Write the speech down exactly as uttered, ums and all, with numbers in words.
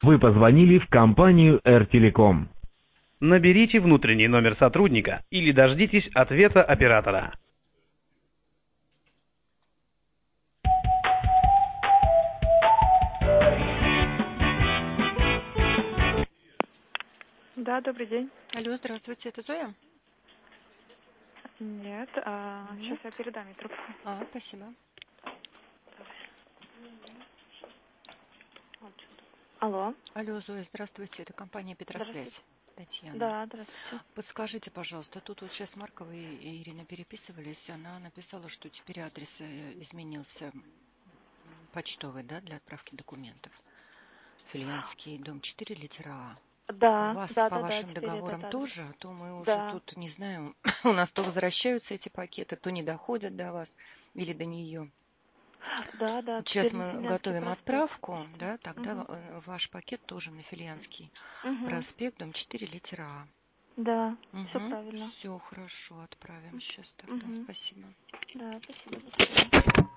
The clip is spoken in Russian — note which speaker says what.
Speaker 1: Вы позвонили в компанию Эр-Телеком.
Speaker 2: Наберите внутренний номер сотрудника или дождитесь ответа оператора.
Speaker 3: Да, добрый день.
Speaker 4: Алло, здравствуйте, это Зоя?
Speaker 3: Нет, а,
Speaker 4: Нет.
Speaker 3: сейчас я передам ей трубку.
Speaker 4: А, спасибо.
Speaker 3: Алло.
Speaker 4: Алло, Зоя, здравствуйте, это компания Петросвязь. Татьяна.
Speaker 3: Да, здравствуйте.
Speaker 4: Подскажите, пожалуйста, тут вот сейчас Маркова и Ирина переписывались, она написала, что теперь адрес э, изменился м, почтовый, да, для отправки документов. Филианский, дом четыре, литера А. У
Speaker 3: Да,
Speaker 4: вас
Speaker 3: да,
Speaker 4: по
Speaker 3: да, да,
Speaker 4: вашим
Speaker 3: теперь этот
Speaker 4: договорам
Speaker 3: адрес.
Speaker 4: тоже, а то мы уже
Speaker 3: Да,
Speaker 4: тут, не знаю, у нас то возвращаются эти пакеты, то не доходят до вас или до нее.
Speaker 3: да, да,
Speaker 4: Вот сейчас
Speaker 3: теперь на
Speaker 4: мы
Speaker 3: Финляндский
Speaker 4: готовим
Speaker 3: проспект.
Speaker 4: отправку, да, тогда
Speaker 3: Угу.
Speaker 4: э, ваш пакет тоже на Филианский
Speaker 3: Угу.
Speaker 4: проспект, дом четыре, литера
Speaker 3: Да,
Speaker 4: А.
Speaker 3: все
Speaker 4: Угу.
Speaker 3: правильно.
Speaker 4: Все хорошо, отправим сейчас тогда.
Speaker 3: Угу.
Speaker 4: Спасибо.
Speaker 3: Да, спасибо. До свидания.